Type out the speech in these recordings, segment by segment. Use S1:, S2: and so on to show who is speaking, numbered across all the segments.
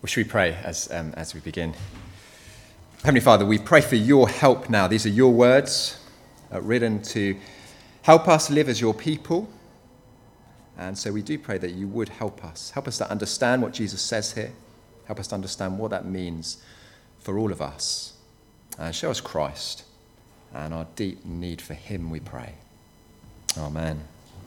S1: Well, should we pray as we begin? Heavenly Father, we pray for your help now. These are your words written to help us live as your people. And so we do pray that you would help us. Help us to understand what Jesus says here. Help us to understand what that means for all of us. And show us Christ and our deep need for him, we pray. Amen.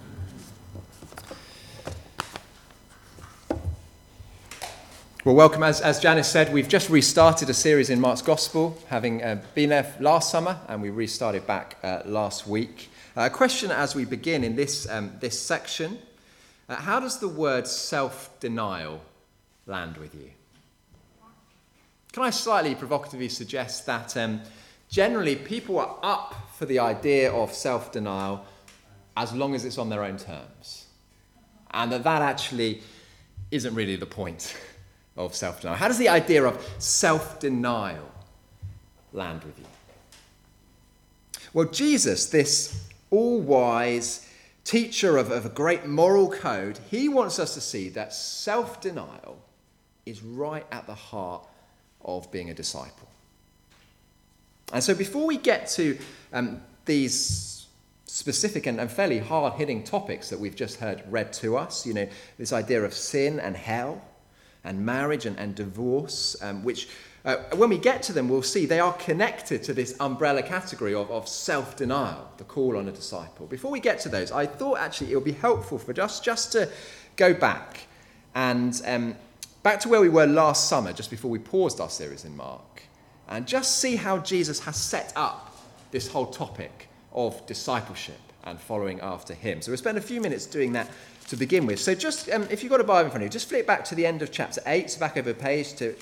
S1: Well, welcome. As Janice said, we've just restarted a series in Mark's Gospel, having been there last summer, and we restarted back last week. A question as we begin in this section: how does the word self-denial land with you? Can I slightly provocatively suggest that generally people are up for the idea of self-denial as long as it's on their own terms, and that actually isn't really the point of self-denial. How does the idea of self-denial land with you? Well, Jesus, this all-wise teacher of a great moral code, he wants us to see that self-denial is right at the heart of being a disciple. And so before we get to these specific and fairly hard-hitting topics that we've just heard read to us, this idea of sin and hell, and marriage and divorce, which when we get to them, we'll see they are connected to this umbrella category of self-denial, the call on a disciple. Before we get to those, I thought actually it would be helpful for just to go back and back to where we were last summer, just before we paused our series in Mark, and just see how Jesus has set up this whole topic of discipleship and following after him. So we'll spend a few minutes doing that to begin with. So just, if you've got a Bible in front of you, just flip back to the end of chapter 8, so back over a page to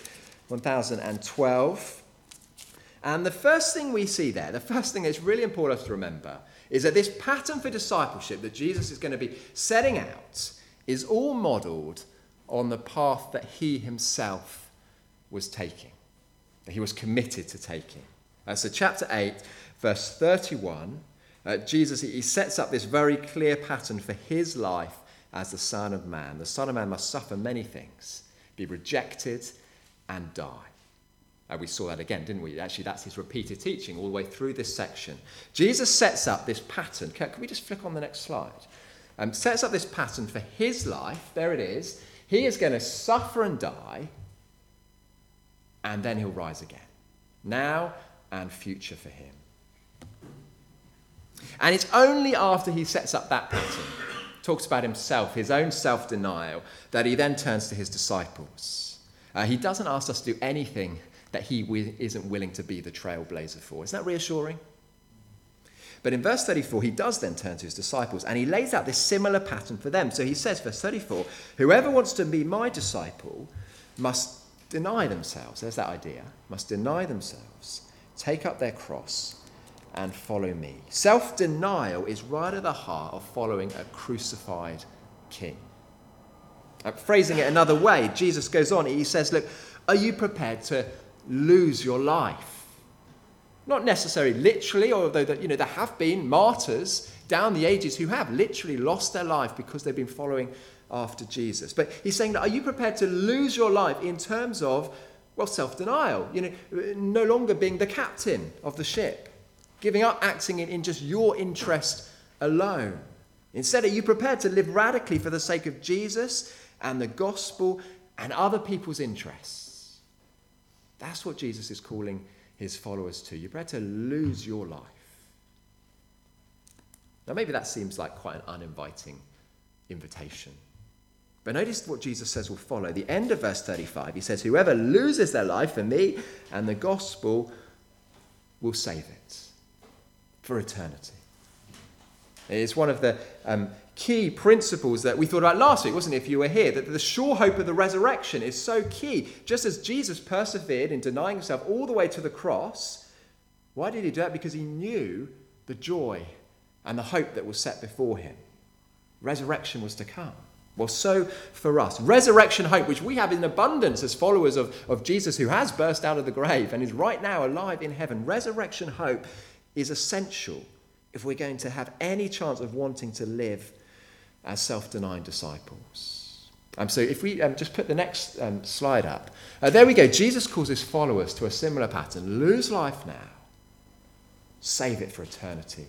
S1: 1012. And the first thing we see there, the first thing that's really important to remember, is that this pattern for discipleship that Jesus is going to be setting out is all modelled on the path that he himself was taking, that he was committed to taking. So chapter 8, verse 31, Jesus, he sets up this very clear pattern for his life as the Son of Man. The Son of Man must suffer many things, be rejected and die. We saw that again, didn't we? Actually, that's his repeated teaching all the way through this section. Jesus sets up this pattern. Can we just flick on the next slide? Sets up this pattern for his life. There it is. He is going to suffer and die, and then he'll rise again. Now and future for him. And it's only after he sets up that pattern, talks about himself, his own self-denial, that he then turns to his disciples. He doesn't ask us to do anything that he isn't willing to be the trailblazer for. Isn't that reassuring? But in verse 34, he does then turn to his disciples, and he lays out this similar pattern for them. So he says, verse 34, whoever wants to be my disciple must deny themselves. There's that idea. Must deny themselves, take up their cross, and follow me. Self-denial is right at the heart of following a crucified king. Phrasing it another way, Jesus goes on, he says, look, are you prepared to lose your life? Not necessarily literally, although there have been martyrs down the ages who have literally lost their life because they've been following after Jesus. But he's saying, are you prepared to lose your life in terms of, self-denial? No longer being the captain of the ship. Giving up acting in just your interest alone. Instead, are you prepared to live radically for the sake of Jesus and the gospel and other people's interests? That's what Jesus is calling his followers to. You're prepared to lose your life. Now, maybe that seems like quite an uninviting invitation. But notice what Jesus says will follow. The end of verse 35, he says, whoever loses their life for me and the gospel will save it for eternity. It's one of the key principles that we thought about last week, wasn't it, if you were here, that the sure hope of the resurrection is so key. Just as Jesus persevered in denying himself all the way to the cross, why did he do that? Because he knew the joy and the hope that was set before him. Resurrection was to come. Well, so for us, resurrection hope, which we have in abundance as followers of Jesus, who has burst out of the grave and is right now alive in heaven, resurrection hope is essential if we're going to have any chance of wanting to live as self-denying disciples. So if we just put the next slide up. There we go. Jesus calls his followers to a similar pattern. Lose life now. Save it for eternity.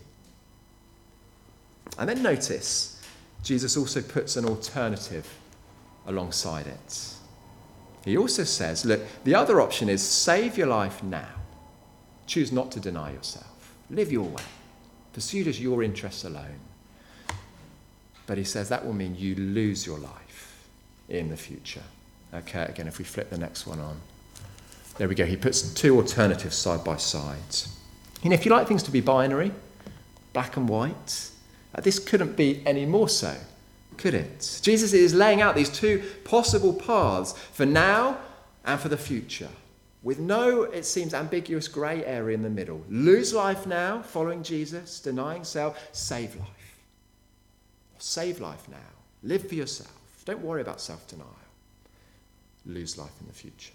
S1: And then notice, Jesus also puts an alternative alongside it. He also says, look, the other option is save your life now. Choose not to deny yourself. Live your way. Pursue as your interests alone. But he says that will mean you lose your life in the future. Okay, again, if we flip the next one on. There we go. He puts two alternatives side by side. If you like things to be binary, black and white, this couldn't be any more so, could it? Jesus is laying out these two possible paths for now and for the future, with no, it seems, ambiguous grey area in the middle. Lose life now, following Jesus, denying self, save life. Save life now. Live for yourself. Don't worry about self-denial. Lose life in the future.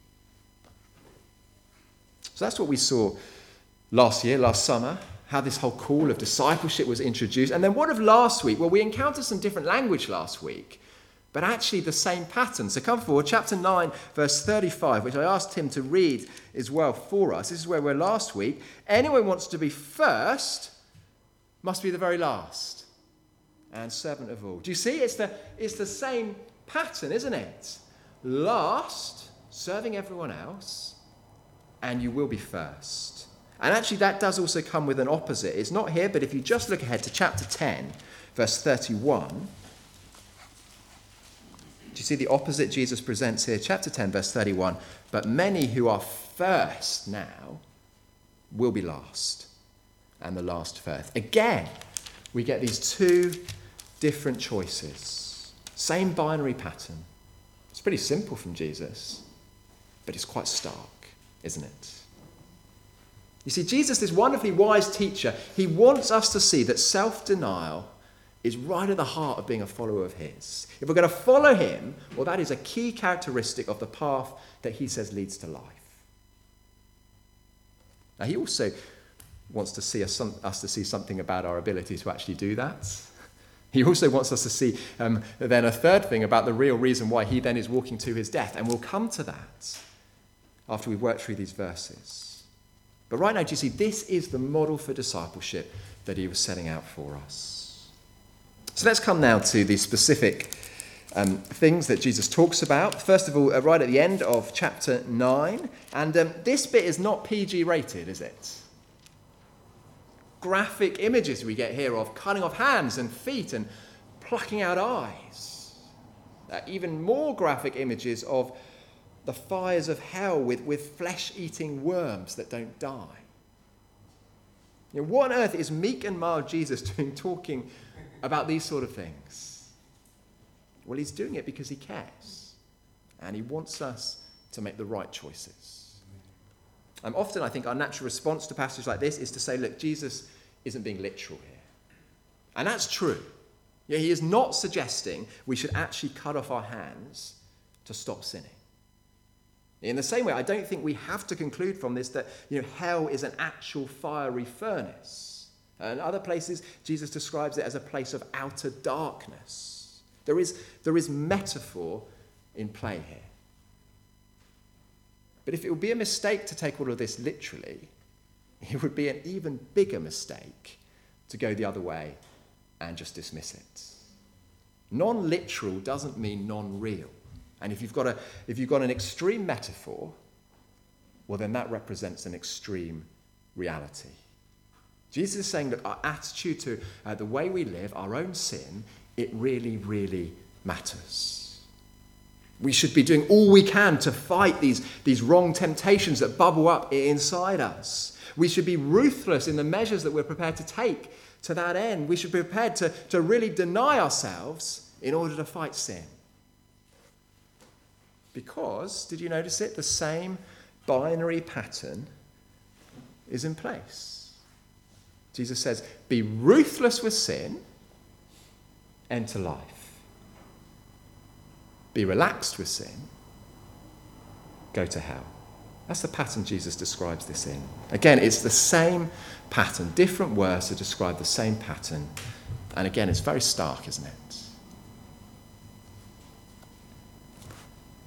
S1: So that's what we saw last summer, how this whole call of discipleship was introduced. And then what of last week? Well, we encountered some different language last week, but actually the same pattern. So come forward, chapter 9, verse 35, which I asked Tim to read as well for us. This is where we're last week. Anyone who wants to be first must be the very last and servant of all. Do you see? It's the same pattern, isn't it? Last, serving everyone else, and you will be first. And actually that does also come with an opposite. It's not here, but if you just look ahead to chapter 10, verse 31, do you see the opposite Jesus presents here? Chapter 10, verse 31, but many who are first now will be last, and the last first. Again, we get these two different choices. Same binary pattern. It's pretty simple from Jesus, but it's quite stark, isn't it? You see, Jesus, this wonderfully wise teacher, he wants us to see that self-denial is right at the heart of being a follower of his. If we're going to follow him, well, that is a key characteristic of the path that he says leads to life. Now, he also wants to see us to see something about our ability to actually do that. He also wants us to see then a third thing about the real reason why he then is walking to his death. And we'll come to that after we've worked through these verses. But right now, do you see, this is the model for discipleship that he was setting out for us. So let's come now to the specific things that Jesus talks about. First of all, right at the end of chapter 9. And this bit is not PG rated, is it? Graphic images we get here of cutting off hands and feet and plucking out eyes. Even more graphic images of the fires of hell with flesh-eating worms that don't die. What on earth is meek and mild Jesus doing talking about these sort of things? Well, he's doing it because he cares. And he wants us to make the right choices. Often I think our natural response to passages like this is to say, look, Jesus isn't being literal here. And that's true. Yeah, he is not suggesting we should actually cut off our hands to stop sinning. In the same way, I don't think we have to conclude from this that hell is an actual fiery furnace. In other places, Jesus describes it as a place of outer darkness. There is metaphor in play here. But if it would be a mistake to take all of this literally, it would be an even bigger mistake to go the other way and just dismiss it. Non-literal doesn't mean non-real. And if you've got an extreme metaphor, well, then that represents an extreme reality. Jesus is saying that our attitude to the way we live, our own sin, it really, really matters. We should be doing all we can to fight these wrong temptations that bubble up inside us. We should be ruthless in the measures that we're prepared to take to that end. We should be prepared to really deny ourselves in order to fight sin. Because, did you notice it? The same binary pattern is in place. Jesus says, be ruthless with sin, enter life. Be relaxed with sin, go to hell. That's the pattern Jesus describes this in. Again, it's the same pattern, different words to describe the same pattern. And again, it's very stark, isn't it?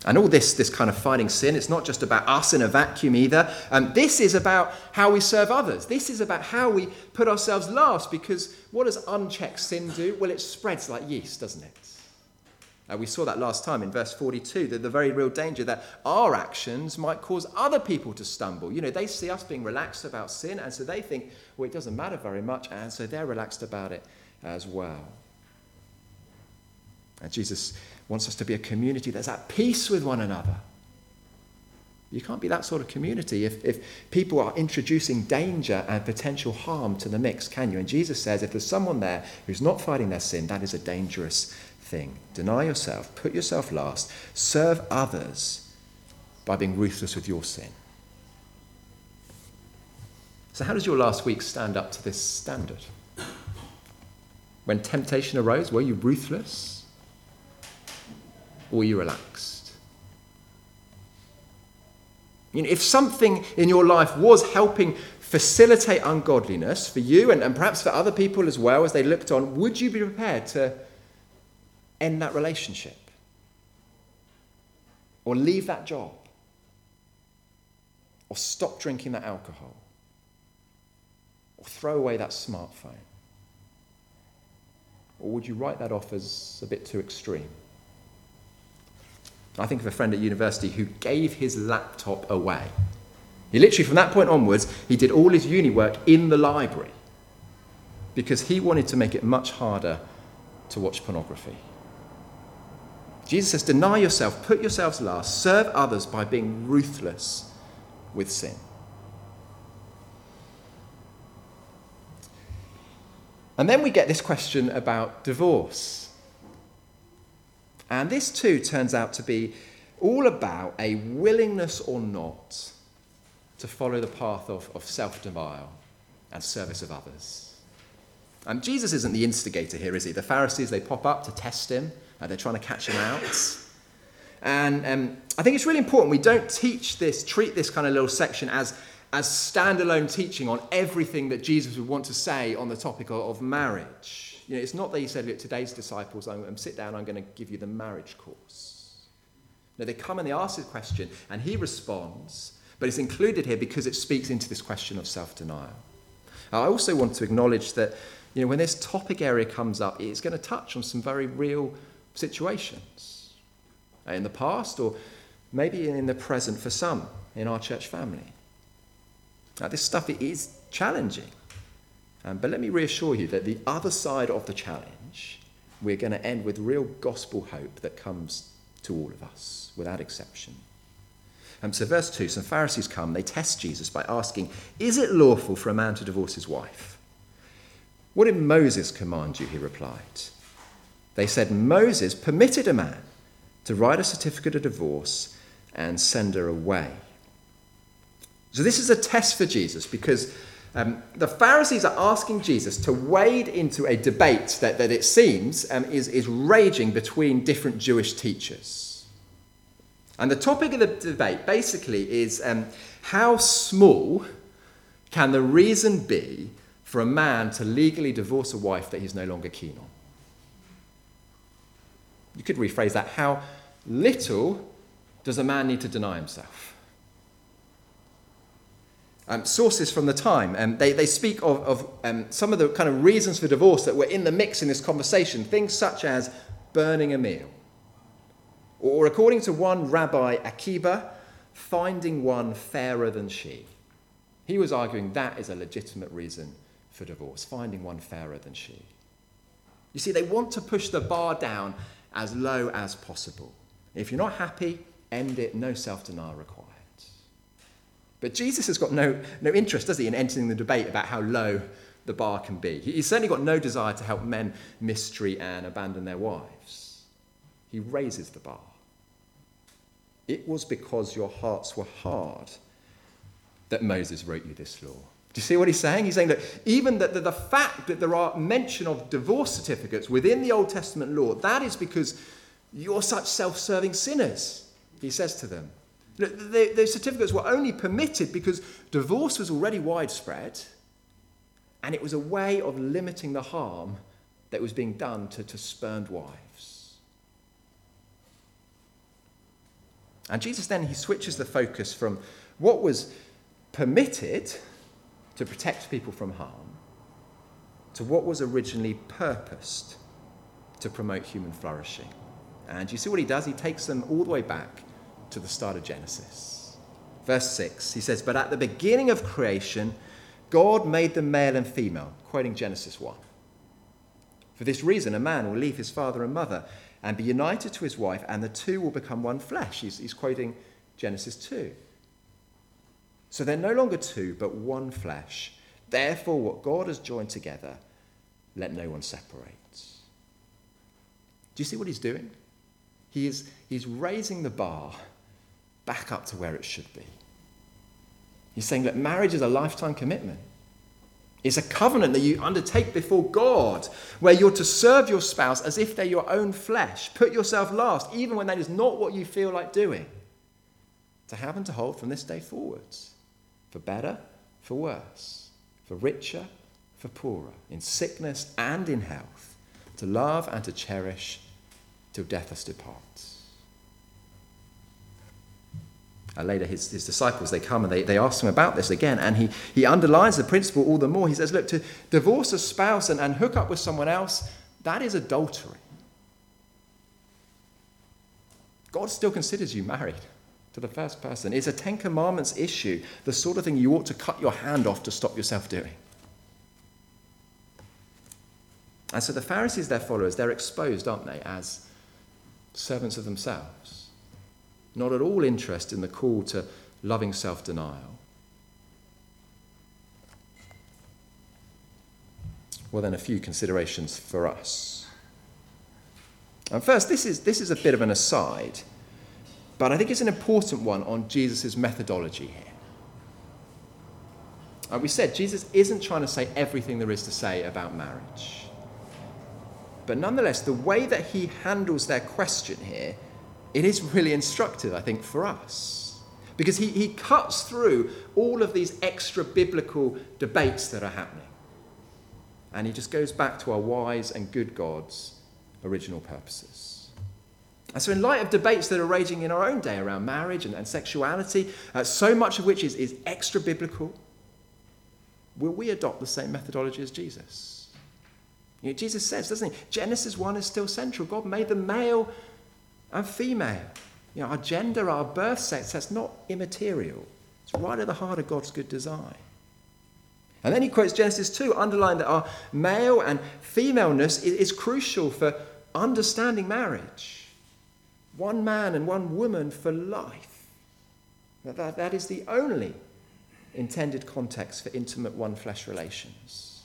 S1: And all this kind of fighting sin, it's not just about us in a vacuum either. This is about how we serve others. This is about how we put ourselves last, because what does unchecked sin do? Well, it spreads like yeast, doesn't it? We saw that last time in verse 42, that the very real danger that our actions might cause other people to stumble. You know, they see us being relaxed about sin, and so they think, well, it doesn't matter very much, and so they're relaxed about it as well. And Jesus wants us to be a community that's at peace with one another. You can't be that sort of community if people are introducing danger and potential harm to the mix, can you? And Jesus says if there's someone there who's not fighting their sin, that is a dangerous thing. Deny yourself, put yourself last, serve others by being ruthless with your sin. So how does your last week stand up to this standard? When temptation arose, were you ruthless? Or were you relaxed? You know, if something in your life was helping facilitate ungodliness for you and perhaps for other people as well as they looked on, would you be prepared to end that relationship? Or leave that job? Or stop drinking that alcohol? Or throw away that smartphone? Or would you write that off as a bit too extreme? I think of a friend at university who gave his laptop away. He literally, from that point onwards, he did all his uni work in the library because he wanted to make it much harder to watch pornography. Jesus says, deny yourself, put yourselves last, serve others by being ruthless with sin. And then we get this question about divorce. And this too turns out to be all about a willingness or not to follow the path of self-denial and service of others. Jesus isn't the instigator here, is he? The Pharisees, they pop up to test him. They're trying to catch him out. And I think it's really important we don't treat this kind of little section as standalone teaching on everything that Jesus would want to say on the topic of marriage. You know, it's not that he said, look, today's disciples, sit down, I'm going to give you the marriage course. No, they come and they ask the question, and he responds, but it's included here because it speaks into this question of self-denial. I also want to acknowledge that, you know, when this topic area comes up, it's going to touch on some very real situations in the past or maybe in the present for some in our church family. Now, this stuff it is challenging. But let me reassure you that the other side of the challenge, we're going to end with real gospel hope that comes to all of us, without exception. So verse 2, some Pharisees come, they test Jesus by asking, is it lawful for a man to divorce his wife? What did Moses command you, he replied. They said, Moses permitted a man to write a certificate of divorce and send her away. So this is a test for Jesus because the Pharisees are asking Jesus to wade into a debate that it seems is raging between different Jewish teachers. And the topic of the debate basically is how small can the reason be for a man to legally divorce a wife that he's no longer keen on? You could rephrase that. How little does a man need to deny himself? Sources from the time, they speak of some of the kind of reasons for divorce that were in the mix in this conversation. Things such as burning a meal. Or according to one Rabbi Akiba, finding one fairer than she. He was arguing that is a legitimate reason for divorce, finding one fairer than she. You see, they want to push the bar down as low as possible. If you're not happy, end it, no self-denial required. But Jesus has got no interest, does he, in entering the debate about how low the bar can be. He's certainly got no desire to help men mistreat and abandon their wives. He raises the bar. It was because your hearts were hard that Moses wrote you this law. Do you see what he's saying? He's saying that even the fact that there are mention of divorce certificates within the Old Testament law, that is because you're such self-serving sinners, he says to them. Those certificates were only permitted because divorce was already widespread and it was a way of limiting the harm that was being done to spurned wives. And Jesus then, he switches the focus from what was permitted to protect people from harm to what was originally purposed to promote human flourishing. And you see what he does? He takes them all the way back to the start of Genesis. Verse 6, he says, "But at the beginning of creation, God made them male and female," quoting Genesis 1. "For this reason, a man will leave his father and mother and be united to his wife, and the two will become one flesh." He's quoting Genesis 2. "So they're no longer two, but one flesh. Therefore, what God has joined together, let no one separate." Do you see what he's doing? He's raising the bar back up to where it should be. He's saying that marriage is a lifetime commitment. It's a covenant that you undertake before God, where you're to serve your spouse as if they're your own flesh. Put yourself last, even when that is not what you feel like doing. To have and to hold from this day forwards. For better, for worse. For richer, for poorer. In sickness and in health. To love and to cherish till death us departs. Later, his disciples, they come and they ask him about this again, and he underlines the principle all the more. He says, look, to divorce a spouse and hook up with someone else, that is adultery. God still considers you married to the first person. It's a Ten Commandments issue, the sort of thing you ought to cut your hand off to stop yourself doing. And so the Pharisees, their followers, they're exposed, aren't they, as servants of themselves. Not at all interested in the call to loving self-denial. Well, then, a few considerations for us. And first, this is a bit of an aside, but I think it's an important one on Jesus' methodology here. We said Jesus isn't trying to say everything there is to say about marriage. But nonetheless, the way that he handles their question here, it is really instructive, I think, for us. Because he cuts through all of these extra biblical debates that are happening. And he just goes back to our wise and good God's original purposes. And so in light of debates that are raging in our own day around marriage and sexuality, so much of which is extra biblical, will we adopt the same methodology as Jesus? You know, Jesus says, doesn't he? Genesis 1 is still central. God made them male and female. You know, our gender, our birth sex, that's not immaterial. It's right at the heart of God's good design. And then he quotes Genesis 2, underlining that our male and femaleness is crucial for understanding marriage. One man and one woman for life. That is the only intended context for intimate one-flesh relations.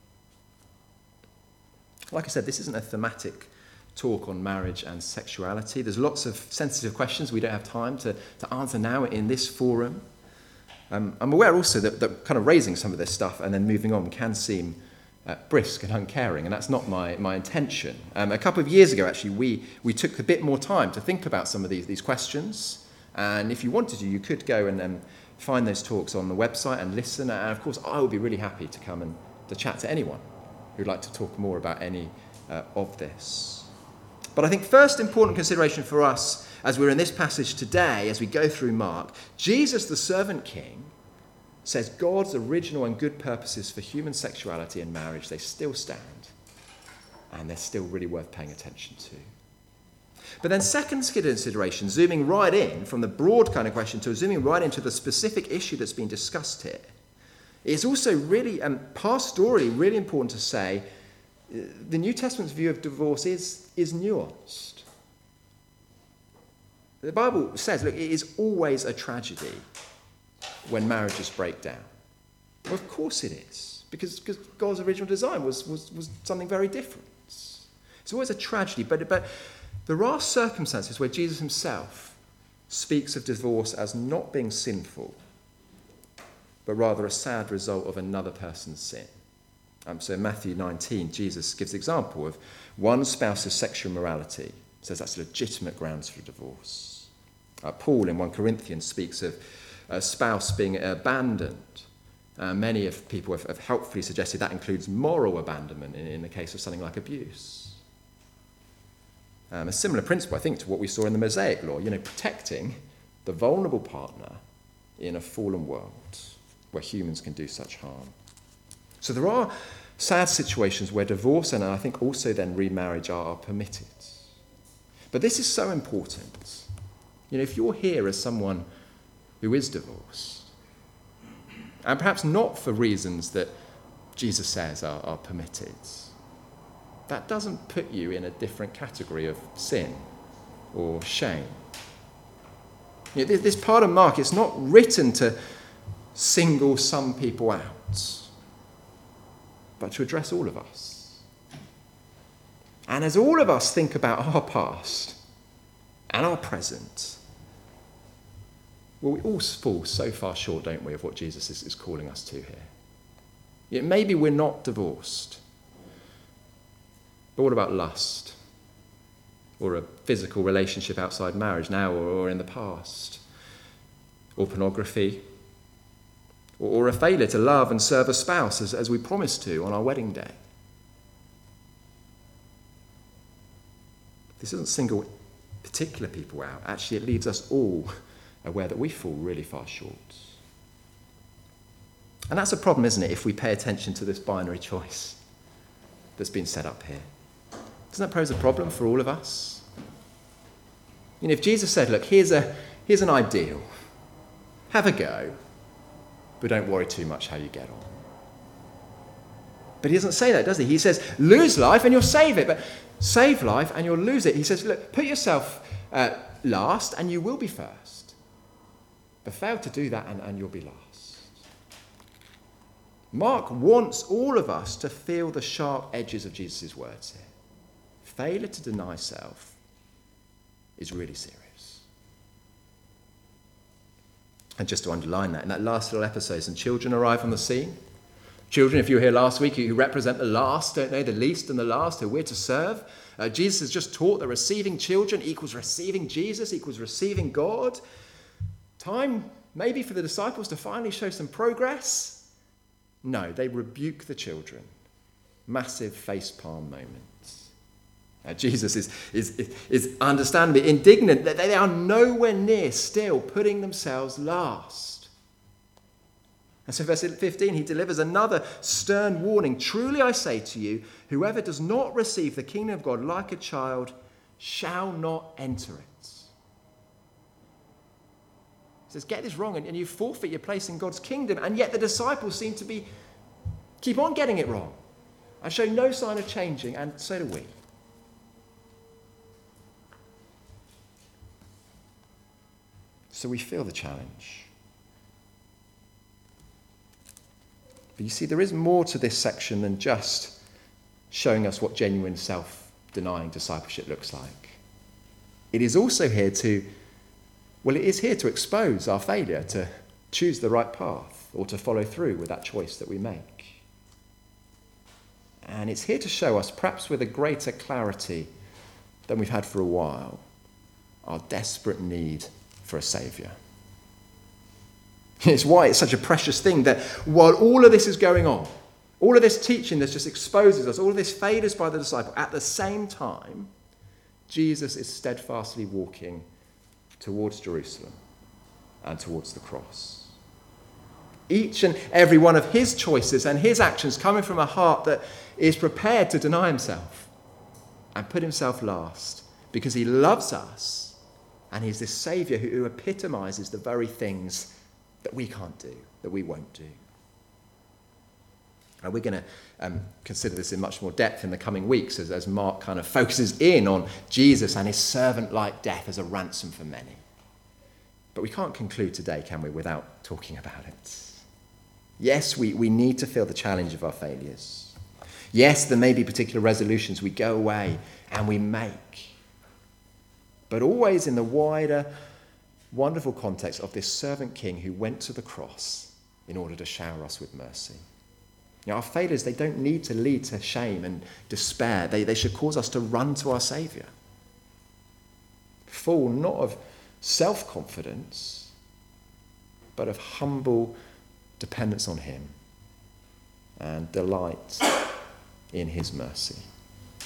S1: Like I said, this isn't a thematic talk on marriage and sexuality. There's lots of sensitive questions we don't have time to answer now in this forum. I'm aware also that kind of raising some of this stuff and then moving on can seem brisk and uncaring, and that's not my intention. A couple of years ago, actually, we took a bit more time to think about some of these questions, and if you wanted to, you could go and find those talks on the website and listen, and of course, I would be really happy to come and to chat to anyone who'd like to talk more about any of this. But I think first important consideration for us as we're in this passage today, as we go through Mark, Jesus, the servant king, says God's original and good purposes for human sexuality and marriage, they still stand, and they're still really worth paying attention to. But then second consideration, zooming right in from the broad kind of question to zooming right into the specific issue that's being discussed here, it's also really, pastorally, really important to say the New Testament's view of divorce is nuanced. The Bible says, look, it is always a tragedy when marriages break down. Well, of course it is, because God's original design was something very different. It's always a tragedy, but there are circumstances where Jesus himself speaks of divorce as not being sinful, but rather a sad result of another person's sin. So in Matthew 19, Jesus gives the example of one spouse's sexual immorality. Says that's legitimate grounds for divorce. Paul in 1 Corinthians speaks of a spouse being abandoned. Many of people have helpfully suggested that includes moral abandonment in the case of something like abuse. A similar principle, I think, to what we saw in the Mosaic law, protecting the vulnerable partner in a fallen world where humans can do such harm. So there are sad situations where divorce and I think also then remarriage are permitted. But this is so important. If you're here as someone who is divorced, and perhaps not for reasons that Jesus says are permitted, that doesn't put you in a different category of sin or shame. This part of Mark, it's not written to single some people out, but to address all of us. And as all of us think about our past and our present, well, we all fall so far short, don't we, of what Jesus is calling us to here. Yet maybe we're not divorced. But what about lust? Or a physical relationship outside marriage now or in the past? Or pornography? Or a failure to love and serve a spouse as we promised to on our wedding day? This doesn't single particular people out. Actually, it leaves us all aware that we fall really far short. And that's a problem, isn't it, if we pay attention to this binary choice that's been set up here? Doesn't that pose a problem for all of us? If Jesus said, look, here's an ideal. Have a go, but don't worry too much how you get on. But he doesn't say that, does he? He says, lose life and you'll save it, but save life and you'll lose it. He says, look, put yourself last and you will be first. But fail to do that and you'll be last. Mark wants all of us to feel the sharp edges of Jesus' words here. Failure to deny self is really serious. And just to underline that, in that last little episode, some children arrive on the scene. Children, if you were here last week, who represent the last, don't they? The least and the last, who we're to serve. Jesus has just taught that receiving children equals receiving Jesus, equals receiving God. Time, maybe, for the disciples to finally show some progress. No, they rebuke the children. Massive facepalm moments. Jesus is understandably indignant that they are nowhere near still putting themselves last. And so verse 15, he delivers another stern warning. Truly I say to you, whoever does not receive the kingdom of God like a child shall not enter it. He says, get this wrong and you forfeit your place in God's kingdom. And yet the disciples seem to keep on getting it wrong and show no sign of changing, and so do we. So we feel the challenge. But you see, there is more to this section than just showing us what genuine self-denying discipleship looks like. It is also here to expose our failure to choose the right path or to follow through with that choice that we make. And it's here to show us, perhaps with a greater clarity than we've had for a while, our desperate need for a saviour. It's why it's such a precious thing that while all of this is going on, all of this teaching that just exposes us, all of this failures by the disciple, at the same time, Jesus is steadfastly walking towards Jerusalem and towards the cross. Each and every one of his choices and his actions coming from a heart that is prepared to deny himself and put himself last because he loves us and he's this saviour who epitomises the very things that we can't do, that we won't do. And we're going to consider this in much more depth in the coming weeks as Mark kind of focuses in on Jesus and his servant-like death as a ransom for many. But we can't conclude today, can we, without talking about it? Yes, we need to feel the challenge of our failures. Yes, there may be particular resolutions we go away and we make. But always in the wider, wonderful context of this servant king who went to the cross in order to shower us with mercy. Our failures, they don't need to lead to shame and despair. They should cause us to run to our Saviour. Full not of self-confidence, but of humble dependence on him and delight in his mercy.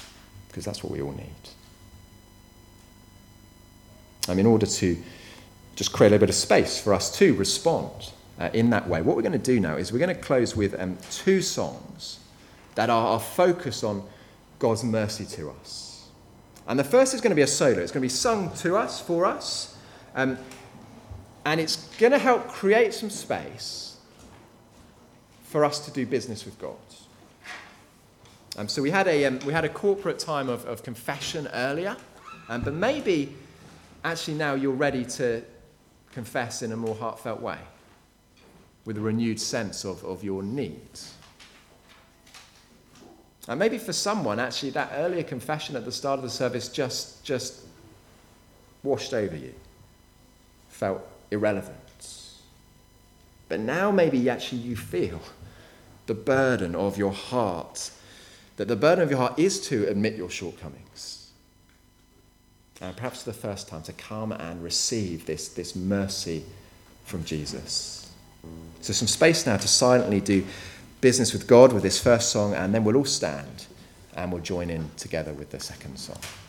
S1: Because that's what we all need. In order to just create a little bit of space for us to respond in that way. What we're going to do now is we're going to close with two songs that are focused on God's mercy to us. And the first is going to be a solo. It's going to be sung to us, for us, and it's going to help create some space for us to do business with God. So we had a corporate time of confession earlier, but maybe actually now you're ready to confess in a more heartfelt way, with a renewed sense of your needs. And maybe for someone, actually, that earlier confession at the start of the service just washed over you, felt irrelevant. But now maybe actually you feel the burden of your heart, that the burden of your heart is to admit your shortcomings. And perhaps for the first time to come and receive this mercy from Jesus. So some space now to silently do business with God with this first song, and then we'll all stand and we'll join in together with the second song.